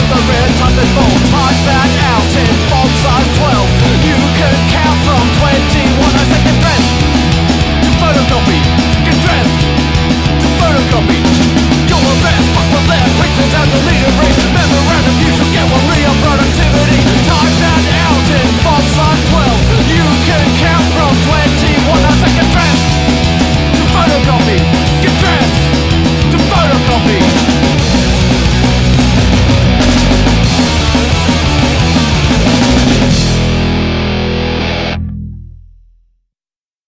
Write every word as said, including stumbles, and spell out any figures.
the rear type is bold. Type that out in font size twelve. You can count from twenty-one. I say get dressed to photocopy. Get dressed to photocopy. You're a vet, fuck for that. Pictures out the leader ring. Memorandum, you should get one real productivity. Type that out in font size twelve. You can count from twenty-one. I say get dressed to photocopy. Get dressed to photocopy.